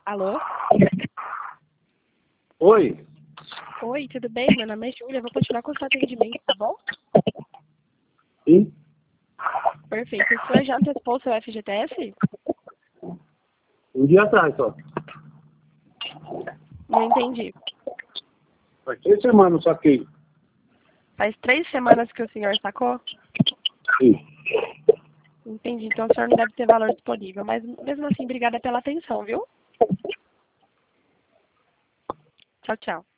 Alô? Oi. Oi, tudo bem? Meu nome é Júlia, vou continuar com o seu atendimento, tá bom? Sim? Perfeito. O senhor já antecipou o seu FGTS? Um dia atrás só. Não entendi. Faz 3 semanas só que. Faz 3 semanas que o senhor sacou? Sim. Entendi, então o senhor não deve ter valor disponível, mas mesmo assim, obrigada pela atenção, viu? Tchau, tchau.